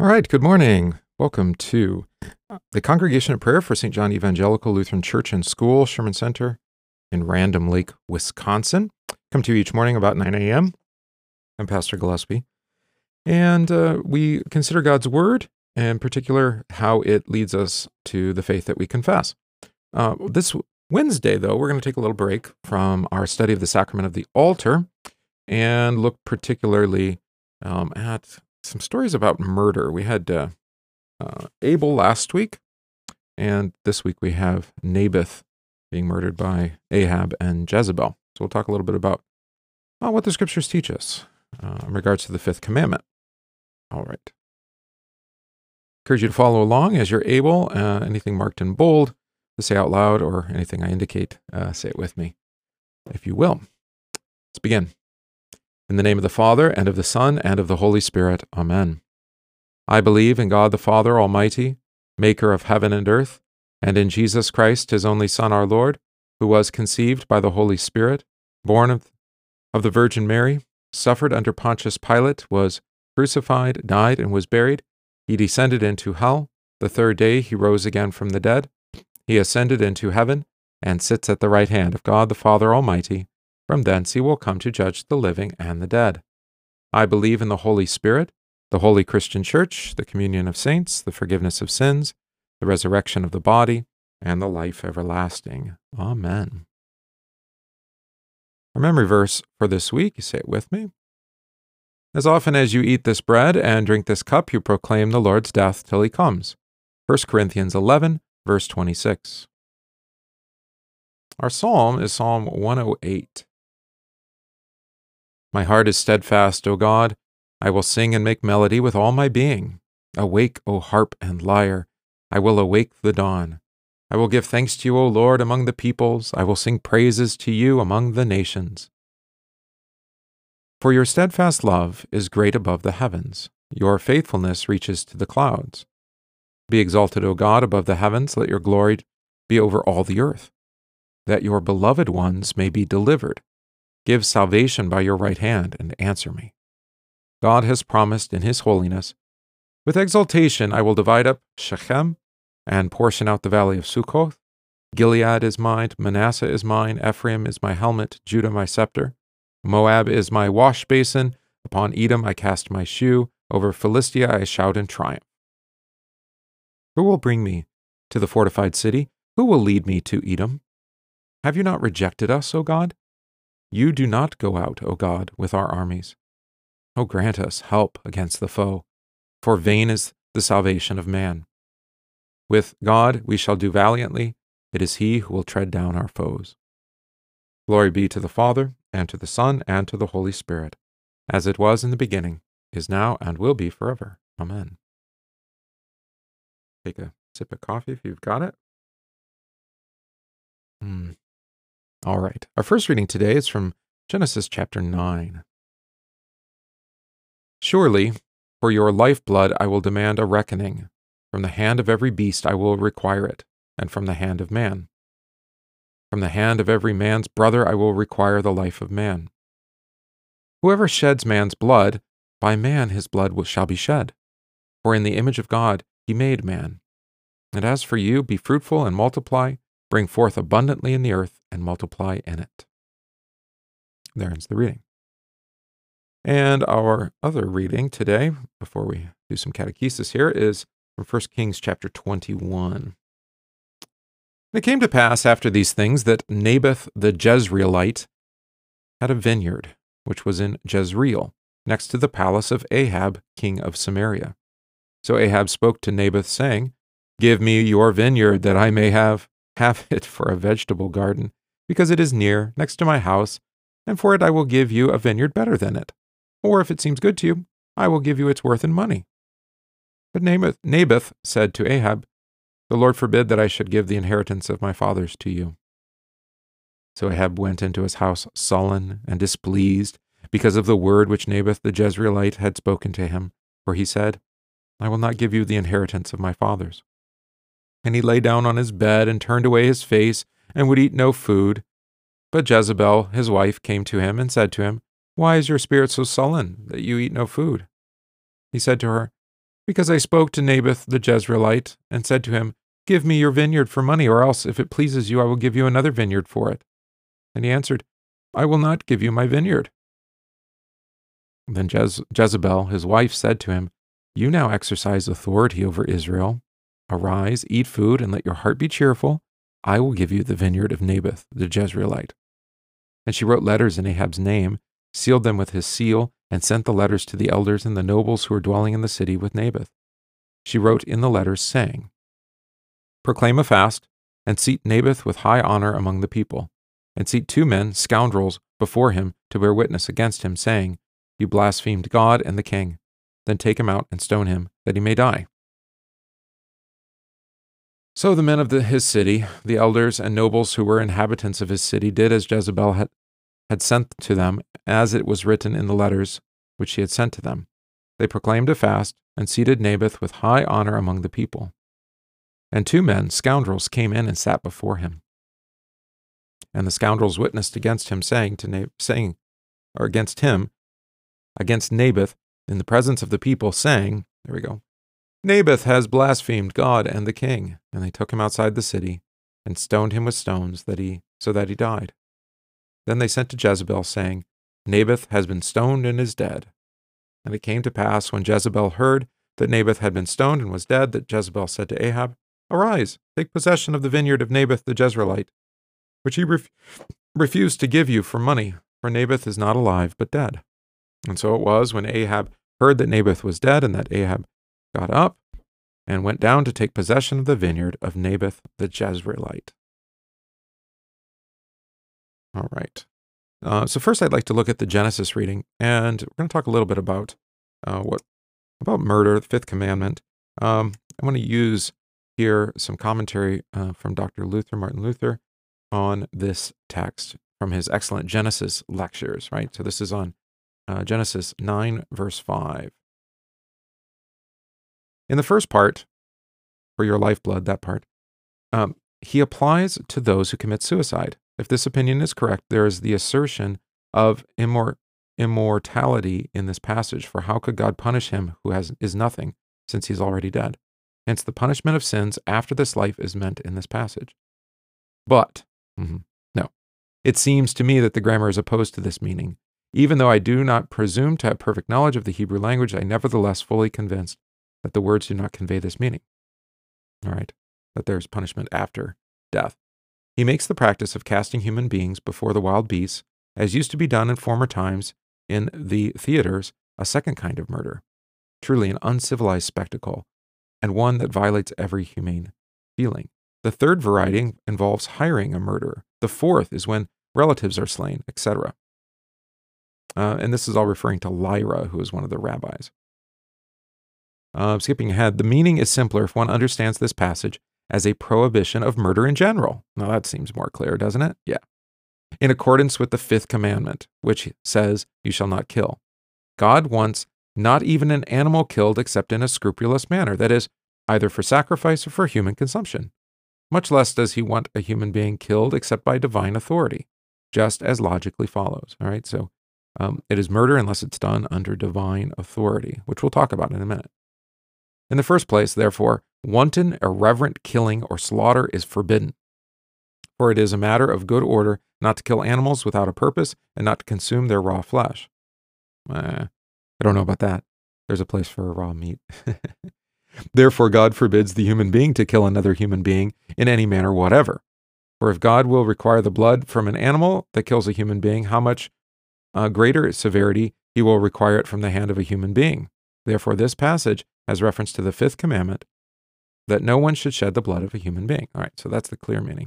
All right, good morning. Welcome to the Congregation of Prayer for St. John Evangelical Lutheran Church and School, Sherman Center in Random Lake, Wisconsin. Come to you each morning about 9 a.m. I'm Pastor Gillespie, and we consider God's Word, and in particular, how it leads us to the faith that we confess. This Wednesday, though, we're going to take a little break from our study of the Sacrament of the Altar and look particularly at some stories about murder. We had Abel last week, and this week we have Naboth being murdered by Ahab and Jezebel. So we'll talk a little bit about what the Scriptures teach us in regards to the fifth commandment. All right. Encourage you to follow along as you're able. Anything marked in bold to say out loud, or anything I indicate, say it with me, if you will. Let's begin. In the name of the Father, and of the Son, and of the Holy Spirit. Amen. I believe in God the Father Almighty, maker of heaven and earth, and in Jesus Christ, his only Son, our Lord, who was conceived by the Holy Spirit, born of the Virgin Mary, suffered under Pontius Pilate, was crucified, died, and was buried. He descended into hell. The third day he rose again from the dead. He ascended into heaven, and sits at the right hand of God the Father Almighty. From thence he will come to judge the living and the dead. I believe in the Holy Spirit, the holy Christian Church, the communion of saints, the forgiveness of sins, the resurrection of the body, and the life everlasting. Amen. Our memory verse for this week, you say it with me. As often as you eat this bread and drink this cup, you proclaim the Lord's death till he comes. 1 Corinthians 11, verse 26. Our psalm is Psalm 108. My heart is steadfast, O God. I will sing and make melody with all my being. Awake, O harp and lyre. I will awake the dawn. I will give thanks to you, O Lord, among the peoples. I will sing praises to you among the nations. For your steadfast love is great above the heavens. Your faithfulness reaches to the clouds. Be exalted, O God, above the heavens. Let your glory be over all the earth, that your beloved ones may be delivered. Give salvation by your right hand, and answer me. God has promised in his holiness, with exultation I will divide up Shechem, and portion out the valley of Succoth. Gilead is mine, Manasseh is mine, Ephraim is my helmet, Judah my scepter. Moab is my wash basin, upon Edom I cast my shoe, over Philistia I shout in triumph. Who will bring me to the fortified city? Who will lead me to Edom? Have you not rejected us, O God? You do not go out, O God, with our armies. O grant us help against the foe, for vain is the salvation of man. With God we shall do valiantly. It is he who will tread down our foes. Glory be to the Father, and to the Son, and to the Holy Spirit, as it was in the beginning, is now, and will be forever. Amen. Take a sip of coffee if you've got it. All right. Our first reading today is from Genesis chapter 9. Surely, for your lifeblood I will demand a reckoning. From the hand of every beast I will require it, and from the hand of man. From the hand of every man's brother I will require the life of man. Whoever sheds man's blood, by man his blood shall be shed. For in the image of God he made man. And as for you, be fruitful and multiply, bring forth abundantly in the earth, and multiply in it. There ends the reading. And our other reading today, before we do some catechesis here, is from 1 Kings chapter 21. And it came to pass after these things that Naboth the Jezreelite had a vineyard, which was in Jezreel, next to the palace of Ahab, king of Samaria. So Ahab spoke to Naboth, saying, Give me your vineyard, that I may have it for a vegetable garden, because it is near, next to my house, and for it I will give you a vineyard better than it. Or if it seems good to you, I will give you its worth in money. But Naboth said to Ahab, The Lord forbid that I should give the inheritance of my fathers to you. So Ahab went into his house sullen and displeased, because of the word which Naboth the Jezreelite had spoken to him. For he said, I will not give you the inheritance of my fathers. And he lay down on his bed and turned away his face and would eat no food. But Jezebel, his wife, came to him and said to him, Why is your spirit so sullen that you eat no food? He said to her, because I spoke to Naboth the Jezreelite and said to him, 'Give me your vineyard for money, or else, if it pleases you, I will give you another vineyard for it.' And he answered, 'I will not give you my vineyard.' Then Jezebel, his wife, said to him, 'You now exercise authority over Israel. Arise, eat food, and let your heart be cheerful. I will give you the vineyard of Naboth the Jezreelite.' And she wrote letters in Ahab's name, sealed them with his seal, and sent the letters to the elders and the nobles who were dwelling in the city with Naboth. She wrote in the letters, saying, 'Proclaim a fast, and seat Naboth with high honor among the people, and seat 2 men, scoundrels, before him to bear witness against him, saying, You blasphemed God and the king. Then take him out and stone him, that he may die.' So the men of his city, the elders and nobles who were inhabitants of his city, did as Jezebel had sent to them, as it was written in the letters which she had sent to them. They proclaimed a fast, and seated Naboth with high honor among the people. And 2 men, scoundrels, came in and sat before him. And the scoundrels witnessed against him, against Naboth, in the presence of the people, saying, there we go, 'Naboth has blasphemed God and the king.' And they took him outside the city, and stoned him with stones, so that he died. Then they sent to Jezebel, saying, 'Naboth has been stoned and is dead.' And it came to pass, when Jezebel heard that Naboth had been stoned and was dead, that Jezebel said to Ahab, 'Arise, take possession of the vineyard of Naboth the Jezreelite, which he refused to give you for money, for Naboth is not alive, but dead.' And so it was, when Ahab heard that Naboth was dead, and that Ahab got up and went down to take possession of the vineyard of Naboth the Jezreelite." All right. So first I'd like to look at the Genesis reading, and we're going to talk a little bit about about murder, the 5th commandment. I want to use here some commentary from Dr. Martin Luther, on this text from his excellent Genesis lectures, right? So this is on Genesis 9, verse 5. In the first part, for your lifeblood, that part, he applies to those who commit suicide. If this opinion is correct, there is the assertion of immortality in this passage, for how could God punish him who is nothing, since he's already dead? Hence, the punishment of sins after this life is meant in this passage. But, no, it seems to me that the grammar is opposed to this meaning. Even though I do not presume to have perfect knowledge of the Hebrew language, I nevertheless fully convinced that the words do not convey this meaning. All right, that there's punishment after death. He makes the practice of casting human beings before the wild beasts, as used to be done in former times in the theaters, a second kind of murder. Truly an uncivilized spectacle, and one that violates every humane feeling. The third variety involves hiring a murderer. The fourth is when relatives are slain, etc. And this is all referring to Lyra, who is one of the rabbis. Skipping ahead, the meaning is simpler if one understands this passage as a prohibition of murder in general. Now that seems more clear, doesn't it? Yeah. In accordance with the 5th commandment, which says, "You shall not kill." God wants not even an animal killed except in a scrupulous manner, that is, either for sacrifice or for human consumption. Much less does he want a human being killed except by divine authority, just as logically follows. All right, so it is murder unless it's done under divine authority, which we'll talk about in a minute. In the first place, therefore, wanton, irreverent killing or slaughter is forbidden. For it is a matter of good order not to kill animals without a purpose and not to consume their raw flesh. I don't know about that. There's a place for raw meat. Therefore, God forbids the human being to kill another human being in any manner whatever. For if God will require the blood from an animal that kills a human being, how much greater severity he will require it from the hand of a human being. Therefore, this passage has reference to the 5th commandment, that no one should shed the blood of a human being. All right, so that's the clear meaning.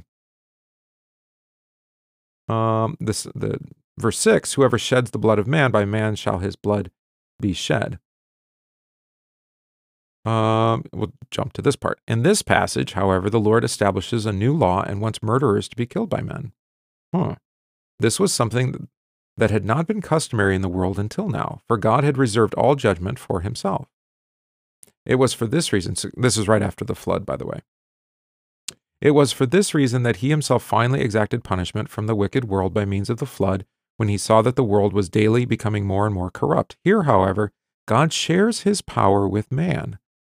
The verse 6, whoever sheds the blood of man, by man shall his blood be shed. We'll jump to this part. In this passage, however, the Lord establishes a new law and wants murderers to be killed by men. This was something that had not been customary in the world until now, for God had reserved all judgment for himself. It was for this reason, so this is right after the flood, by the way. It was for this reason that he himself finally exacted punishment from the wicked world by means of the flood, when he saw that the world was daily becoming more and more corrupt. Here, however, God shares his power with man,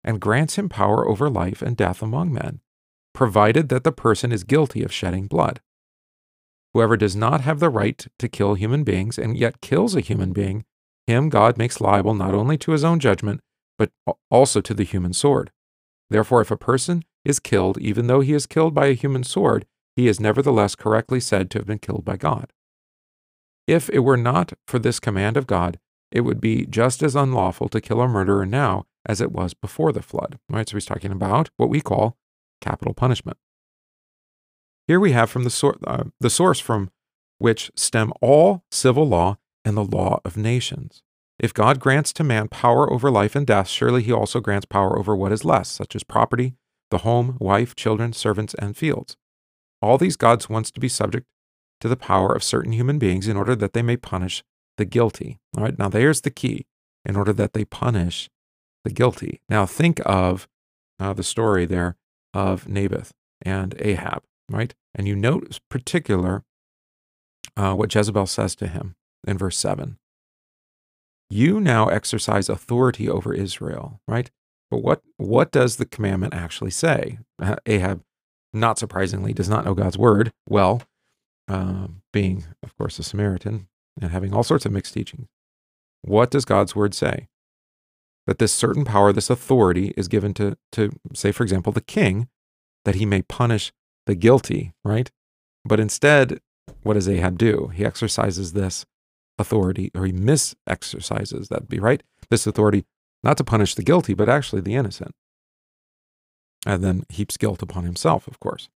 and grants him power over life and death among men, provided that the person is guilty of shedding blood. Whoever does not have the right to kill human beings and yet kills a human being, him God makes liable not only to his own judgment, but also to the human sword. Therefore, if a person is killed, even though he is killed by a human sword, he is nevertheless correctly said to have been killed by God. If it were not for this command of God, it would be just as unlawful to kill a murderer now as it was before the flood. Right? So he's talking about what we call capital punishment. Here we have from the source from which stem all civil law and the law of nations. If God grants to man power over life and death, surely he also grants power over what is less, such as property, the home, wife, children, servants, and fields. All these gods wants to be subject to the power of certain human beings in order that they may punish the guilty. All right, now there's the key, in order that they punish the guilty. Now think of the story there of Naboth and Ahab, right? And you note particular what Jezebel says to him in verse 7. You now exercise authority over Israel, right? But what does the commandment actually say? Ahab, not surprisingly, does not know God's word well, being, of course, a Samaritan and having all sorts of mixed teachings. What does God's word say? That this certain power, this authority is given to say, for example, the king, that he may punish the guilty, right? But instead, what does Ahab do? He exercises this authority, or he mis-exercises, that'd be right, this authority, not to punish the guilty, but actually the innocent. And then heaps guilt upon himself, of course.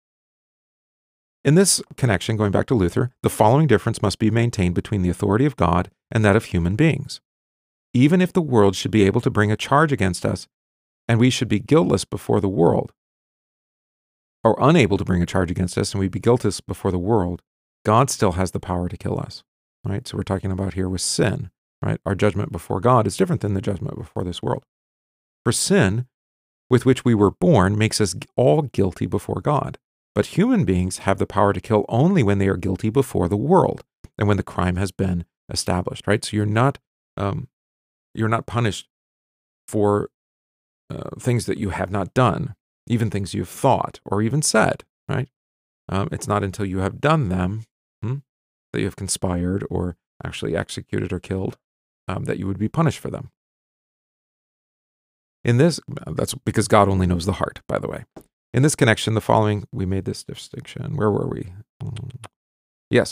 In this connection, going back to Luther, the following difference must be maintained between the authority of God and that of human beings. Even if the world should be able to bring a charge against us, and we should be guiltless before the world, or unable to bring a charge against us, and we'd be guiltless before the world, God still has the power to kill us. Right? So we're talking about here with sin, right? Our judgment before God is different than the judgment before this world. For sin, with which we were born, makes us all guilty before God. But human beings have the power to kill only when they are guilty before the world and when the crime has been established, right? So you're not punished for things that you have not done, even things you've thought or even said, right? It's not until you have done them that you have conspired or actually executed or killed, that you would be punished for them. In this, that's because God only knows the heart, by the way. In this connection, the following, we made this distinction. Where were we? Yes.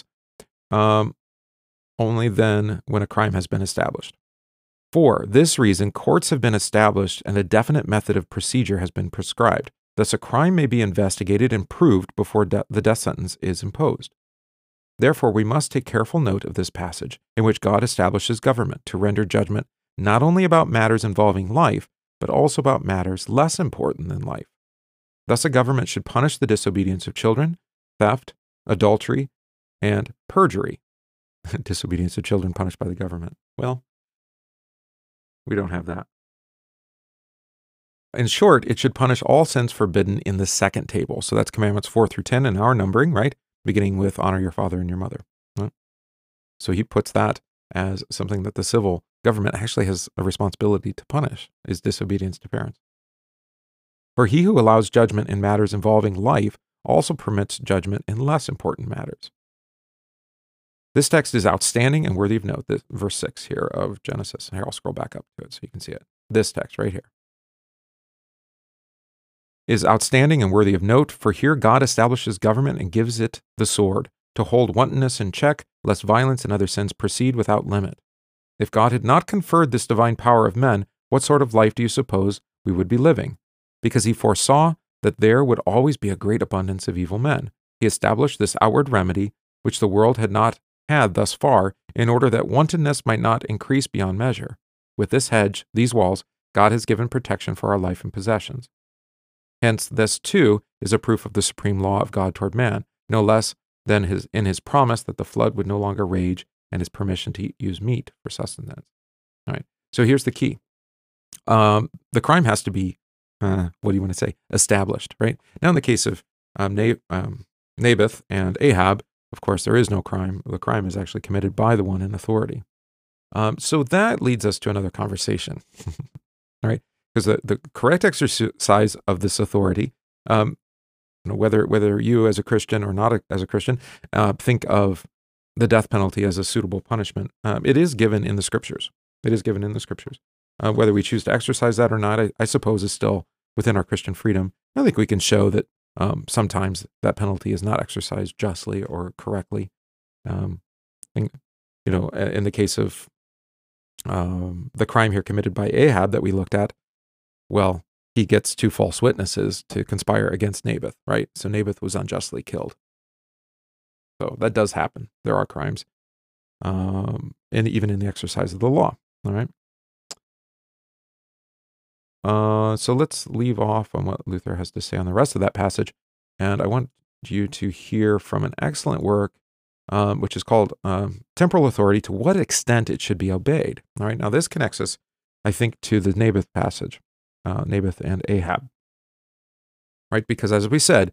Only then when a crime has been established. For this reason, courts have been established and a definite method of procedure has been prescribed. Thus, a crime may be investigated and proved before the death sentence is imposed. Therefore, we must take careful note of this passage in which God establishes government to render judgment not only about matters involving life, but also about matters less important than life. Thus, a government should punish the disobedience of children, theft, adultery, and perjury. Disobedience of children punished by the government. Well, we don't have that. In short, it should punish all sins forbidden in the second table. So that's commandments 4 through 10 in our numbering, right? Beginning with honor your father and your mother. Right? So he puts that as something that the civil government actually has a responsibility to punish, is disobedience to parents. For he who allows judgment in matters involving life also permits judgment in less important matters. This text is outstanding and worthy of note. This, verse 6 here of Genesis. Here, I'll scroll back up to it so you can see it. This text right here is outstanding and worthy of note, for here God establishes government and gives it the sword, to hold wantonness in check, lest violence and other sins proceed without limit. If God had not conferred this divine power of men, what sort of life do you suppose we would be living? Because he foresaw that there would always be a great abundance of evil men, he established this outward remedy, which the world had not had thus far, in order that wantonness might not increase beyond measure. With this hedge, these walls, God has given protection for our life and possessions. Hence, this too is a proof of the supreme law of God toward man, no less than in his promise that the flood would no longer rage and his permission to use meat for sustenance. All right. So here's the key. The crime has to be, what do you want to say, established, right? Now, in the case of Naboth and Ahab, of course, there is no crime. The crime is actually committed by the one in authority. So that leads us to another conversation. All right. because the correct exercise of this authority, whether you as a Christian or not as a Christian think of the death penalty as a suitable punishment, it is given in the Scriptures. It is given in the Scriptures. Whether we choose to exercise that or not, I suppose is still within our Christian freedom. I think we can show that sometimes that penalty is not exercised justly or correctly. In the case of the crime here committed by Ahab that we looked at, well, he gets 2 false witnesses to conspire against Naboth, right? So Naboth was unjustly killed. So that does happen. There are crimes, and even in the exercise of the law, all right? So let's leave off on what Luther has to say on the rest of that passage, and I want you to hear from an excellent work, which is called Temporal Authority, to what extent it should be obeyed. All right, now this connects us, I think, to the Naboth passage, Naboth and Ahab, right? Because as we said,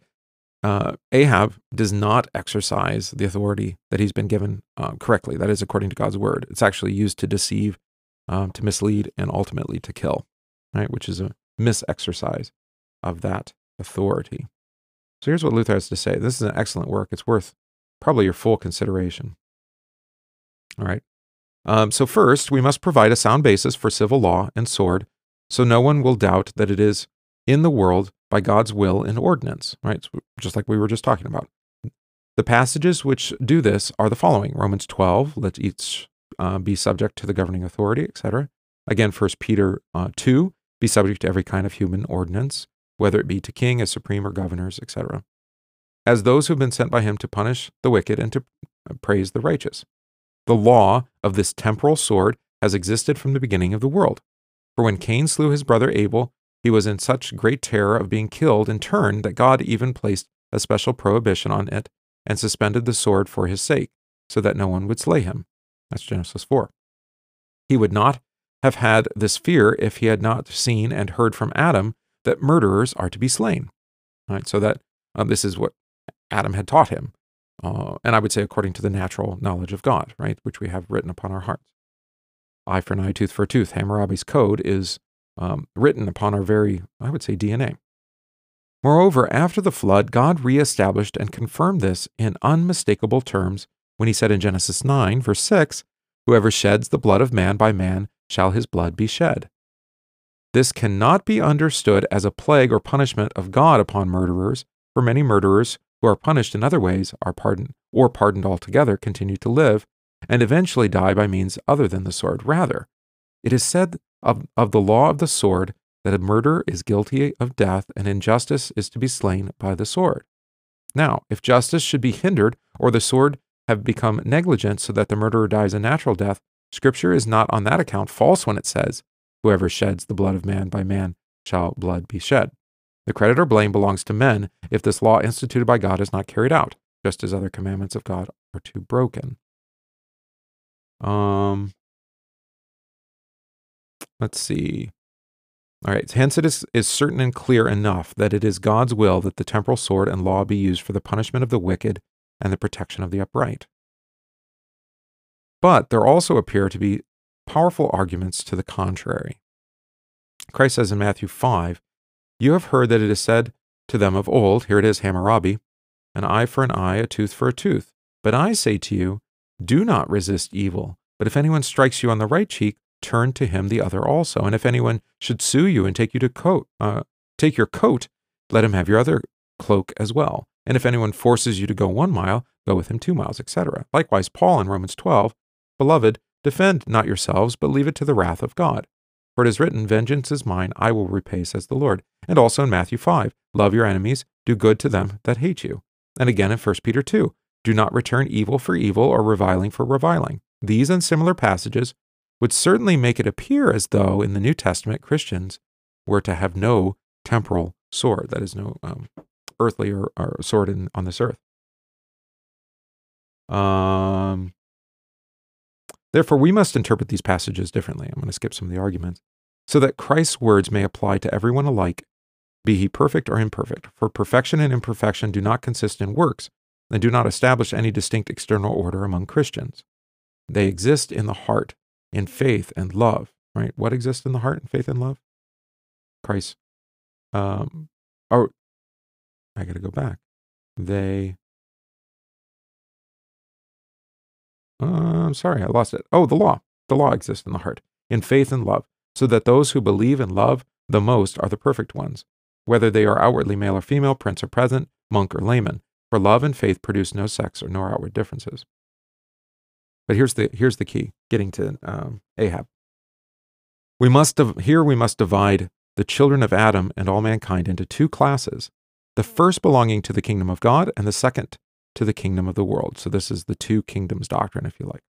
Ahab does not exercise the authority that he's been given correctly. That is according to God's word. It's actually used to deceive, to mislead, and ultimately to kill, right? Which is a misexercise of that authority. So here's what Luther has to say. This is an excellent work. It's worth probably your full consideration. All right. So first, we must provide a sound basis for civil law and sword, so no one will doubt that it is in the world by God's will and ordinance, right? So just like we were just talking about. The passages which do this are the following: Romans 12, let each be subject to the governing authority, etc. Again, 1 Peter 2, be subject to every kind of human ordinance, whether it be to king, as supreme, or governors, etc., as those who have been sent by him to punish the wicked and to praise the righteous. The law of this temporal sword has existed from the beginning of the world. For when Cain slew his brother Abel, he was in such great terror of being killed in turn that God even placed a special prohibition on it and suspended the sword for his sake, so that no one would slay him. That's Genesis 4. He would not have had this fear if he had not seen and heard from Adam that murderers are to be slain. All right, so that this is what Adam had taught him, and I would say according to the natural knowledge of God, right, which we have written upon our hearts. Eye for an eye, tooth for a tooth. Hammurabi's code is written upon our very, I would say, DNA. Moreover, after the flood, God reestablished and confirmed this in unmistakable terms when he said in Genesis 9, verse 6, whoever sheds the blood of man, by man shall his blood be shed. This cannot be understood as a plague or punishment of God upon murderers, for many murderers who are punished in other ways are pardoned or pardoned altogether continue to live and eventually die by means other than the sword. Rather, it is said of the law of the sword that a murderer is guilty of death and injustice is to be slain by the sword. Now, if justice should be hindered or the sword have become negligent so that the murderer dies a natural death, Scripture is not on that account false when it says, whoever sheds the blood of man, by man shall blood be shed. The credit or blame belongs to men if this law instituted by God is not carried out, just as other commandments of God are too broken. Let's see. All right, hence it is certain and clear enough that it is God's will that the temporal sword and law be used for the punishment of the wicked and the protection of the upright. But there also appear to be powerful arguments to the contrary. Christ says in Matthew 5, you have heard that it is said to them of old, here it is, Hammurabi, an eye for an eye, a tooth for a tooth. But I say to you, do not resist evil. But if anyone strikes you on the right cheek, turn to him the other also. And if anyone should sue you and take your coat, let him have your other cloak as well. And if anyone forces you to go 1 mile, go with him 2 miles, etc. Likewise, Paul in Romans 12, beloved, defend not yourselves, but leave it to the wrath of God. For it is written, vengeance is mine, I will repay, says the Lord. And also in Matthew 5, love your enemies, do good to them that hate you. And again in 1 Peter 2, do not return evil for evil or reviling for reviling. These and similar passages would certainly make it appear as though in the New Testament Christians were to have no temporal sword, that is, no earthly or sword on this earth. Therefore, we must interpret these passages differently. I'm going to skip some of the arguments, so that Christ's words may apply to everyone alike, be he perfect or imperfect. For perfection and imperfection do not consist in works, and do not establish any distinct external order among Christians. They exist in the heart, in faith and love, right? What exists in the heart, in faith and love? Christ, oh, I got to go back. I'm sorry, I lost it. Oh, the law. The law exists in the heart, in faith and love, so that those who believe and love the most are the perfect ones, whether they are outwardly male or female, prince or peasant, monk or layman. For love and faith produce no sex or no outward differences. But here's the key, getting to Ahab. We must divide the children of Adam and all mankind into two classes, the first belonging to the kingdom of God and the second to the kingdom of the world. So this is the two kingdoms doctrine, if you like.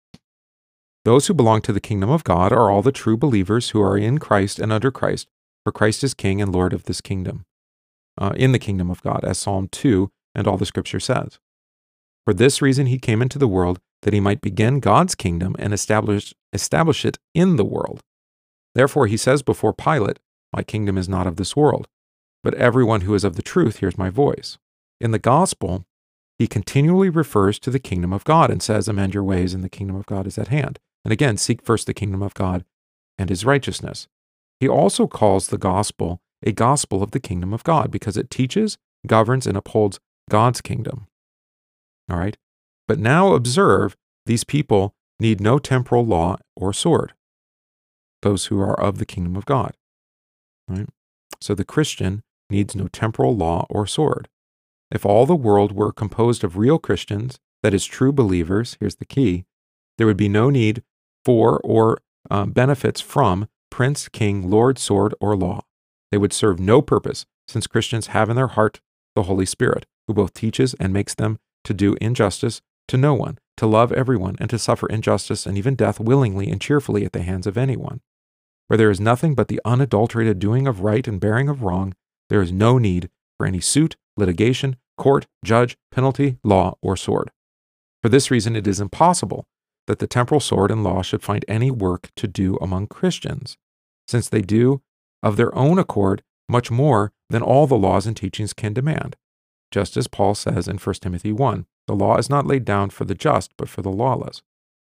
Those who belong to the kingdom of God are all the true believers who are in Christ and under Christ, for Christ is king and Lord of this kingdom, in the kingdom of God, as Psalm 2 and all the scripture says. For this reason he came into the world, that he might begin God's kingdom and establish it in the world. Therefore he says before Pilate, my kingdom is not of this world, but everyone who is of the truth hears my voice. In the gospel, he continually refers to the kingdom of God and says, amend your ways and the kingdom of God is at hand. And again, seek first the kingdom of God and his righteousness. He also calls the gospel a gospel of the kingdom of God because it teaches, governs, and upholds God's kingdom. All right? But now observe, these people need no temporal law or sword, those who are of the kingdom of God. Right? So the Christian needs no temporal law or sword. If all the world were composed of real Christians, that is, true believers, here's the key, there would be no need for or benefits from prince, king, lord, sword, or law. They would serve no purpose, since Christians have in their heart the Holy Spirit, who both teaches and makes them to do injustice to no one, to love everyone, and to suffer injustice and even death willingly and cheerfully at the hands of anyone. Where there is nothing but the unadulterated doing of right and bearing of wrong, there is no need for any suit, litigation, court, judge, penalty, law, or sword. For this reason, it is impossible that the temporal sword and law should find any work to do among Christians, since they do of their own accord much more than all the laws and teachings can demand. Just as Paul says in 1 Timothy 1, the law is not laid down for the just, but for the lawless.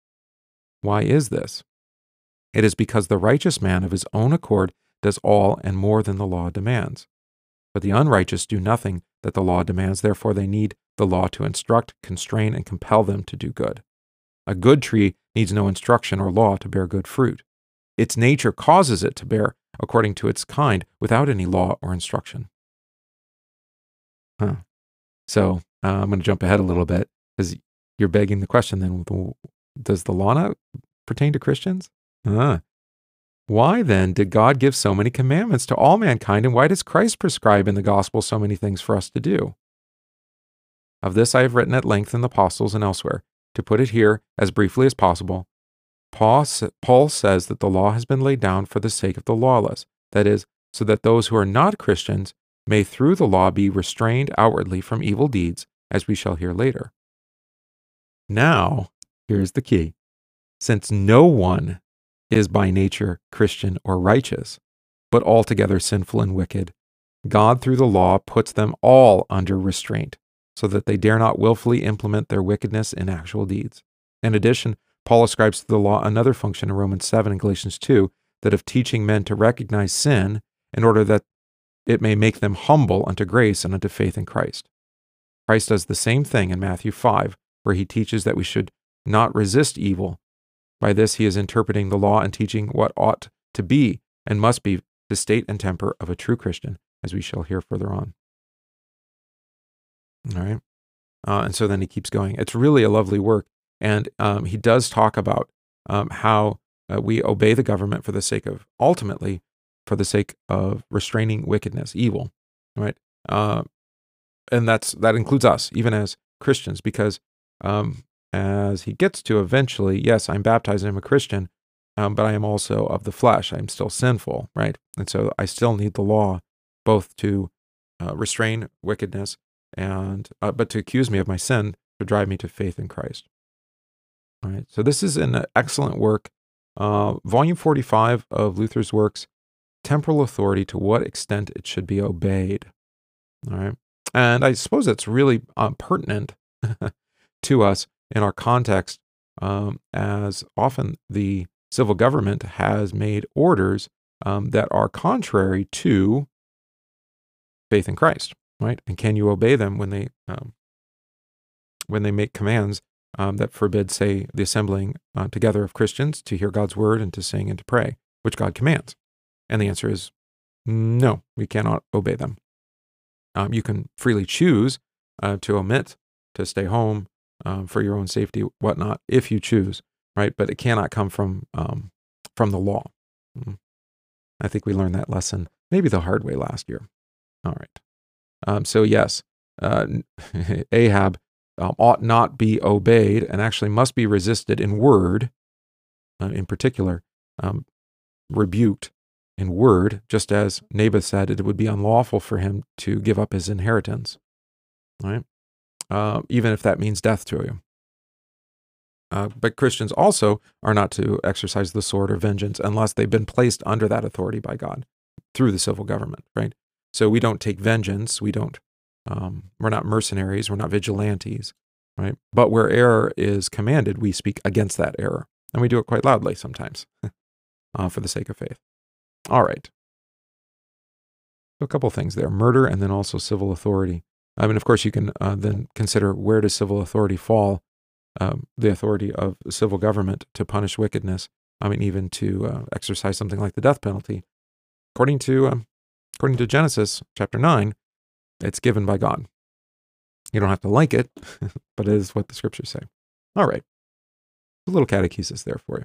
Why is this? It is because the righteous man of his own accord does all and more than the law demands. But the unrighteous do nothing that the law demands, therefore they need the law to instruct, constrain, and compel them to do good. A good tree needs no instruction or law to bear good fruit. Its nature causes it to bear according to its kind without any law or instruction. So I'm going to jump ahead a little bit because you're begging the question then, does the law not pertain to Christians? Why then did God give so many commandments to all mankind, and why does Christ prescribe in the gospel so many things for us to do? Of this I have written at length in the Apostles and elsewhere. To put it here as briefly as possible, Paul says that the law has been laid down for the sake of the lawless, that is, so that those who are not Christians may through the law be restrained outwardly from evil deeds, as we shall hear later. Now, here's the key. Since no one is by nature Christian or righteous, but altogether sinful and wicked, God through the law puts them all under restraint, so that they dare not willfully implement their wickedness in actual deeds. In addition, Paul ascribes to the law another function in Romans 7 and Galatians 2, that of teaching men to recognize sin in order that it may make them humble unto grace and unto faith in Christ. Christ does the same thing in Matthew 5, where he teaches that we should not resist evil. By this he is interpreting the law and teaching what ought to be and must be the state and temper of a true Christian, as we shall hear further on. All right. And so then he keeps going. It's really a lovely work. And he does talk about how we obey the government for the sake of, ultimately, for the sake of restraining wickedness, evil, right? And that includes us, even as Christians, because as he gets to eventually, yes, I'm baptized and I'm a Christian, but I am also of the flesh. I'm still sinful, right? And so I still need the law both to restrain wickedness and but to accuse me of my sin, to drive me to faith in Christ. All right, so this is an excellent work. Volume 45 of Luther's works, Temporal Authority, to what extent it should be obeyed. All right, and I suppose that's really pertinent to us in our context, as often the civil government has made orders that are contrary to faith in Christ, right? And can you obey them when they make commands that forbid, say, the assembling together of Christians to hear God's word and to sing and to pray, which God commands? And the answer is no, we cannot obey them. You can freely choose to omit, to stay home for your own safety, whatnot, if you choose, right? But it cannot come from the law. I think we learned that lesson maybe the hard way last year. All right. So yes, Ahab ought not be obeyed and actually must be resisted in word, in particular, rebuked in word, just as Naboth said it would be unlawful for him to give up his inheritance, right? Even if that means death to you. But Christians also are not to exercise the sword or vengeance unless they've been placed under that authority by God through the civil government, right? So we don't take vengeance. We're not mercenaries. We're not vigilantes, right? But where error is commanded, we speak against that error. And we do it quite loudly sometimes for the sake of faith. All right. So a couple things there, murder and then also civil authority. I mean, of course, you can then consider, where does civil authority fall? The authority of the civil government to punish wickedness. I mean, even to exercise something like the death penalty. According to Genesis chapter 9, it's given by God. You don't have to like it, but it is what the scriptures say. All right. A little catechesis there for you.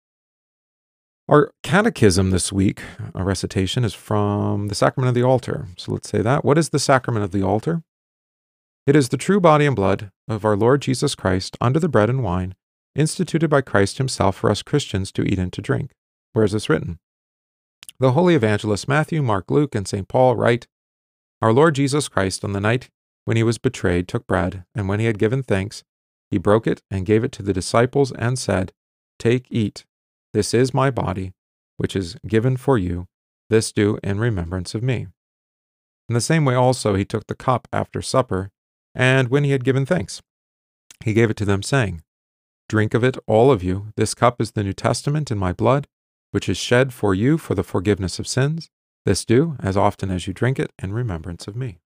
Our catechism this week, a recitation, is from the sacrament of the altar. So let's say that. What is the sacrament of the altar? It is the true body and blood of our Lord Jesus Christ under the bread and wine, instituted by Christ himself for us Christians to eat and to drink. Where is this written? The holy evangelists Matthew, Mark, Luke, and St. Paul write, Our Lord Jesus Christ, on the night when he was betrayed, took bread, and when he had given thanks, he broke it and gave it to the disciples and said, Take, eat. This is my body, which is given for you. This do in remembrance of me. In the same way also he took the cup after supper, and when he had given thanks, he gave it to them, saying, Drink of it, all of you. This cup is the New Testament in my blood, which is shed for you for the forgiveness of sins. This do, as often as you drink it, in remembrance of me.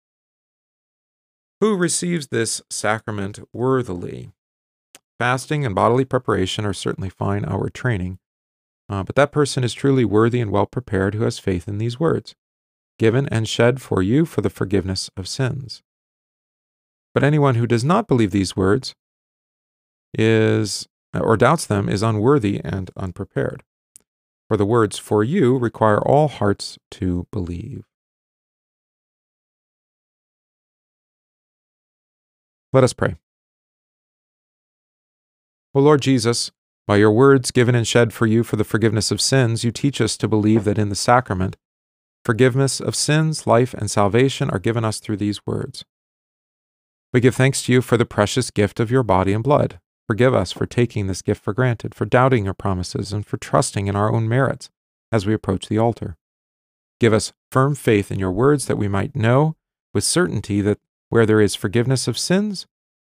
Who receives this sacrament worthily? Fasting and bodily preparation are certainly fine outward training, but that person is truly worthy and well prepared who has faith in these words, given and shed for you for the forgiveness of sins. But anyone who does not believe these words or doubts them is unworthy and unprepared. For the words for you require all hearts to believe. Let us pray. O Lord Jesus, by your words given and shed for you for the forgiveness of sins, you teach us to believe that in the sacrament, forgiveness of sins, life, and salvation are given us through these words. We give thanks to you for the precious gift of your body and blood. Forgive us for taking this gift for granted, for doubting your promises, and for trusting in our own merits as we approach the altar. Give us firm faith in your words that we might know with certainty that where there is forgiveness of sins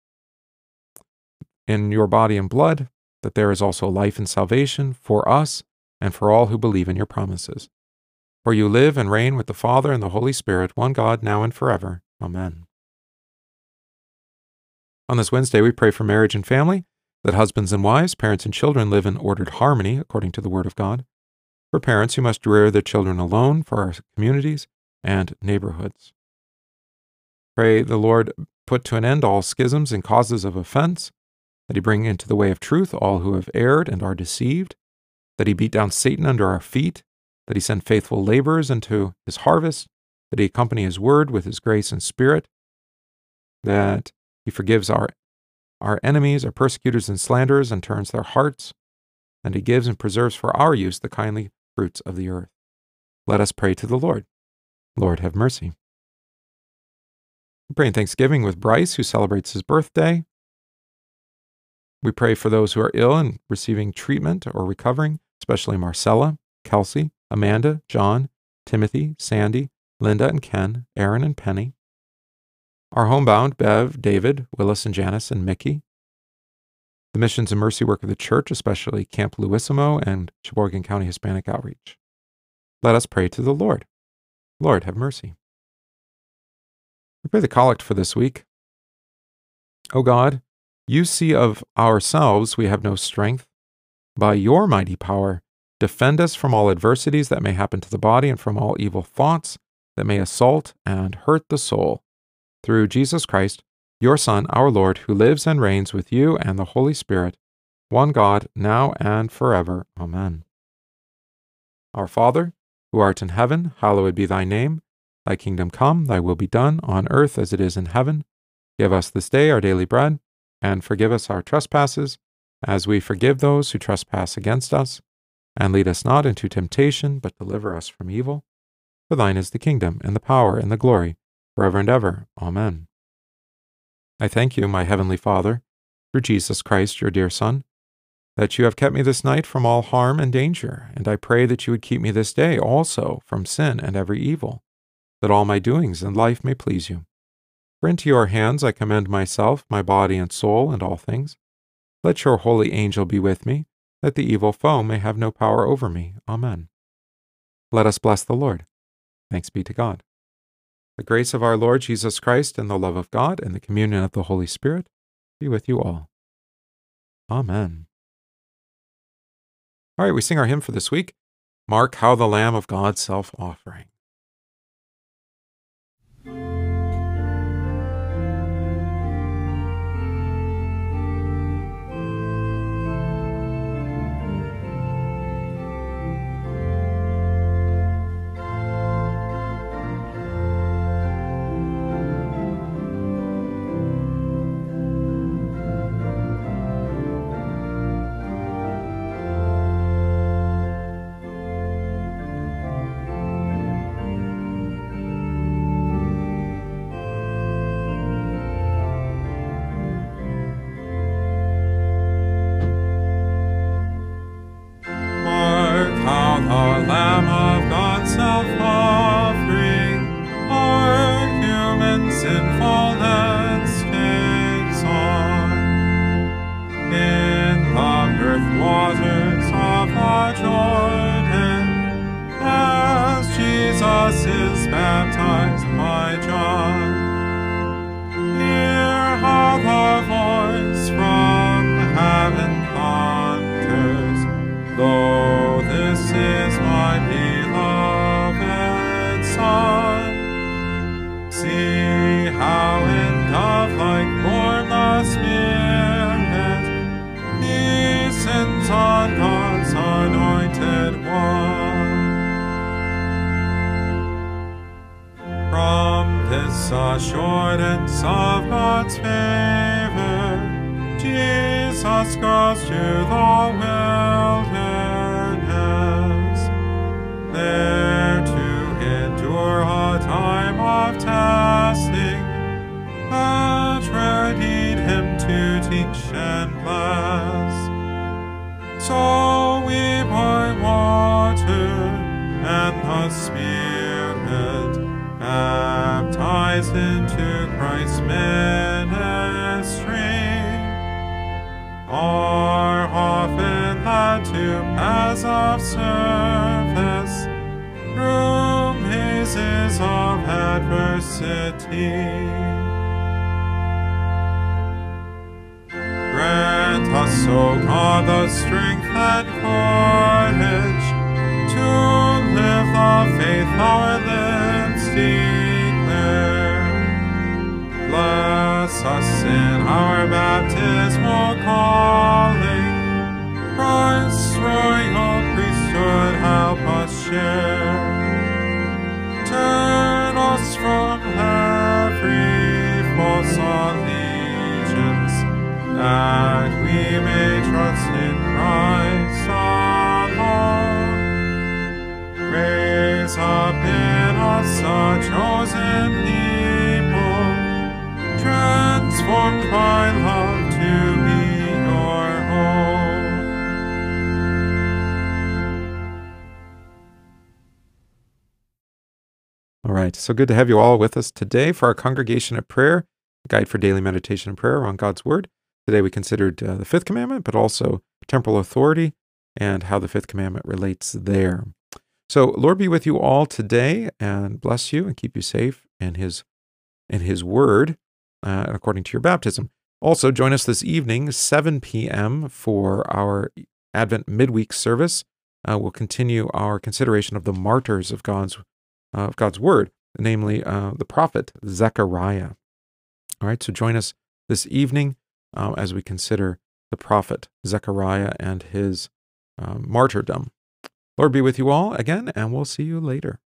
in your body and blood, that there is also life and salvation for us and for all who believe in your promises. For you live and reign with the Father and the Holy Spirit, one God, now and forever. Amen. On this Wednesday, we pray for marriage and family, that husbands and wives, parents and children live in ordered harmony according to the Word of God. For parents who must rear their children alone, for our communities and neighborhoods. Pray the Lord put to an end all schisms and causes of offense, that he bring into the way of truth all who have erred and are deceived, that he beat down Satan under our feet, that he send faithful laborers into his harvest, that he accompany his word with his grace and spirit, that he forgives our enemies, our persecutors and slanderers, and turns their hearts, and he gives and preserves for our use the kindly fruits of the earth. Let us pray to the Lord. Lord, have mercy. We pray in thanksgiving with Bryce, who celebrates his birthday. We pray for those who are ill and receiving treatment or recovering, especially Marcella, Kelsey, Amanda, John, Timothy, Sandy, Linda and Ken, Aaron and Penny. Our homebound, Bev, David, Willis and Janice, and Mickey. The missions and mercy work of the church, especially Camp Luisimo and Sheboygan County Hispanic Outreach. Let us pray to the Lord. Lord, have mercy. We pray the collect for this week. O God, you see of ourselves we have no strength. By your mighty power, defend us from all adversities that may happen to the body and from all evil thoughts that may assault and hurt the soul. Through Jesus Christ, your Son, our Lord, who lives and reigns with you and the Holy Spirit, one God, now and forever. Amen. Our Father, who art in heaven, hallowed be thy name. Thy kingdom come, thy will be done, on earth as it is in heaven. Give us this day our daily bread, and forgive us our trespasses, as we forgive those who trespass against us. And lead us not into temptation, but deliver us from evil. For thine is the kingdom, and the power, and the glory, forever and ever. Amen. I thank you, my heavenly Father, through Jesus Christ, your dear Son, that you have kept me this night from all harm and danger, and I pray that you would keep me this day also from sin and every evil, that all my doings in life may please you. For into your hands I commend myself, my body and soul, and all things. Let your holy angel be with me, that the evil foe may have no power over me. Amen. Let us bless the Lord. Thanks be to God. The grace of our Lord Jesus Christ, and the love of God, and the communion of the Holy Spirit be with you all. Amen. All right, we sing our hymn for this week, Mark How the Lamb of God Self-Offering. Is baptized by John. Hear how the voice from heaven thunders, lo, this is my beloved Son. See how in dove-like form the Spirit descends on God's anointed one. From this assurance of God's favor, Jesus goes to the wilderness, there to endure a time of testing that readied him to teach and bless. So we by water and the Spirit baptized into Christ's ministry, are often led to paths of service through mazes of adversity. Grant us, O God, the strength and courage to live the faith our lips declare. Bless us in our baptismal calling. Christ's royal priesthood help us share. Turn us from every false allegiance, that we may trust in Christ alone. Raise up in us a chosen people, transformed by love to be your own. All right, so good to have you all with us today for our Congregation at Prayer, a guide for daily meditation and prayer on God's Word. Today we considered the fifth commandment, but also temporal authority and how the fifth commandment relates there. So Lord be with you all today and bless you and keep you safe in His word, according to your baptism. Also, join us this evening, 7 p.m., for our Advent midweek service. We'll continue our consideration of the martyrs of God's word, namely the prophet Zechariah. All right, so join us this evening as we consider the prophet Zechariah and his martyrdom. Lord be with you all again, and we'll see you later.